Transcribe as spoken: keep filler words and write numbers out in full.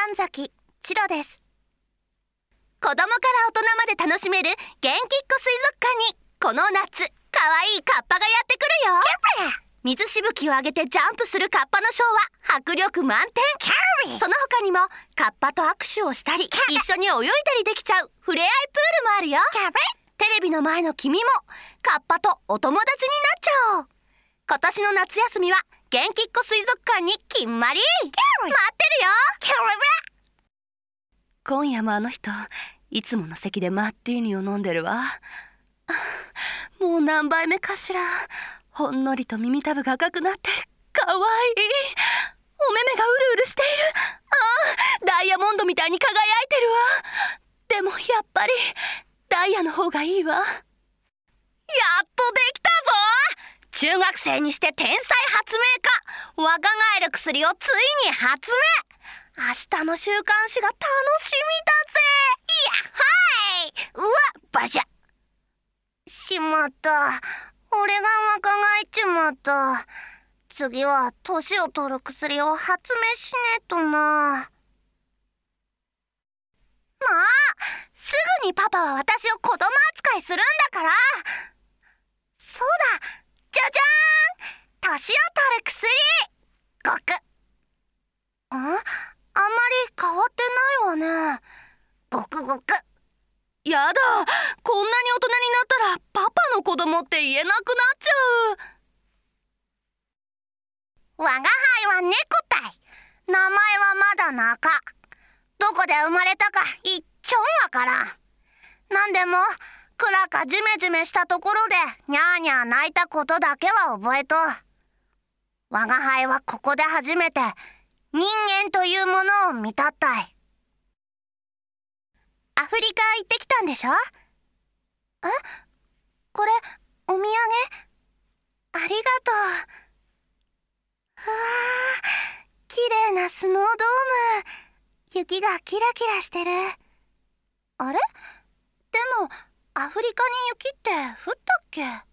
神崎千代です。子供から大人まで楽しめる元気っ子水族館にこの夏かわいいカッパがやってくるよ。水しぶきを上げてジャンプするカッパのショーは迫力満点。その他にもカッパと握手をしたり一緒に泳いだりできちゃうふれあいプールもあるよ。テレビの前の君もカッパとお友達になっちゃおう。今年の夏休みは元気っ子水族館に決まり。待ってるよ。今夜もあの人いつもの席でマッティーニを飲んでるわ。もう何杯目かしら。ほんのりと耳たぶが赤くなってかわいい。お目目がうるうるしている。ああ、ダイヤモンドみたいに輝いてるわ。でもやっぱりダイヤの方がいいわ。やっとできたぞ。中学生にして天才発明家。若返る薬をついに発明。明日の週刊誌が楽しみだぜ。いやはい。うわバシャ。しまった。俺が若返っちまった。次は年を取る薬を発明しねえとな。まあすぐにパパは私を子供扱いするんだから。そうだ、じゃじゃーん、年を取る薬。ごく。ん？あんまり変わってないわね。ごくごく。やだ、こんなに大人になったらパパの子供って言えなくなっちゃう。我が輩は猫たい。名前はまだ中。どこで生まれたか一丁わからん。なんでも蔵かジメジメしたところでニャーニャー泣いたことだけは覚えと。我が輩はここで初めて人間というものを見たったい。アフリカ行ってきたんでしょ？え？これお土産？ありがとう。うわー、綺麗なスノードーム。雪がキラキラしてる。あれ？でもアフリカに雪って降ったっけ？